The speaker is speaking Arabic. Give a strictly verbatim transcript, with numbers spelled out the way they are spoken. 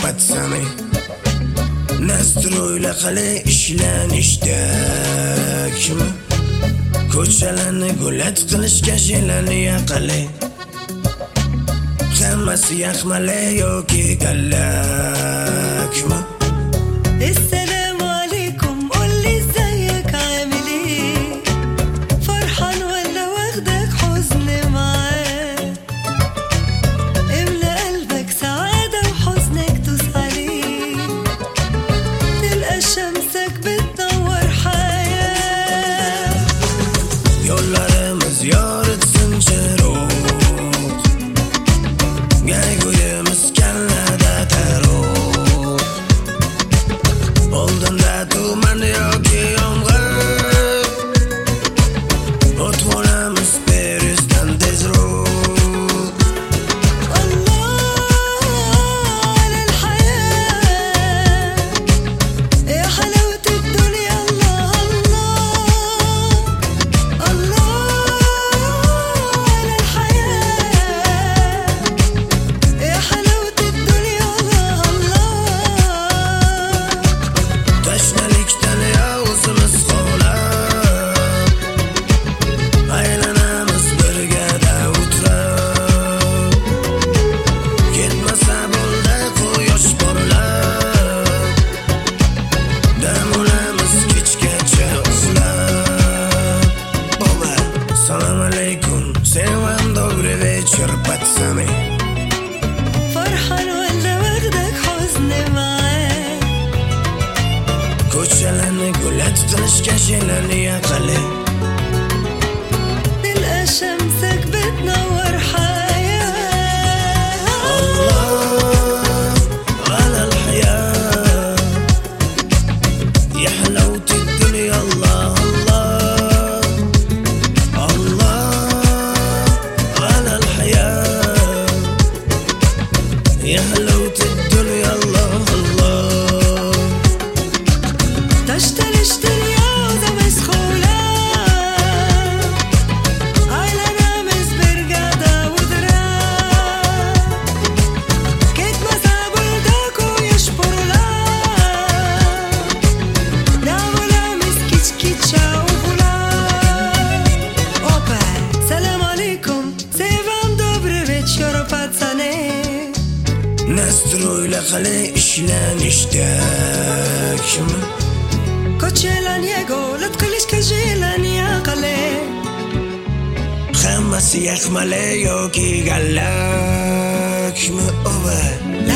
patsami Nastroyla qale ishlanishtakmi Ko'chalarni gulat qilishga shelani yaqali Hammasi yaxmali yoki gallakmi السلام عليكم قولي ازيك عامل ايه فرحان ولا واخدك حزن معاه املى قلبك سعادة وحزنك دوس عليه تلقى شمسك بتنور حياة Yollarımız yoritsin chiroq Qayg'uyimiz kallada taroq Oldinda tuman yoki yomg'ir O't bo'lamiz Parisdan tezroq الله على الحياة يا حلاوة الدنيا الله الله الله على الحياة يا حلاوة الدنيا الله الله Tashnalikdan yozimiz qolab Aylanamiz birgada o'tirib Ketmasa bo'ldi quyosh porlab Dam olamiz kechgacha uxlab Oba, Salam alaykum, sevim добрый вечер, пацаны فرحان ولا واخدك حزن معاه Ko'chalarni gulat qilishga shelani yaqali تلقى شمسك بتنور حياة الله على الحياة يا حلاوة الدنيا الله الله الله على الحياة يا حلاوة الدنيا الله الله تشتري اشتري عوضة مسخولة على نامس برقادة ودراع كيت مسا بلداكو يشبر لا نامو لامس كيتش كيتشا وفولا Opa, salam alaikum, sevam dobry wieczór pacany Nastroyla qale ishlanishtakmi Ko'chalaniego lat qilishga shelani yaqali Hammasi yaxmali yoki gallakmi oba La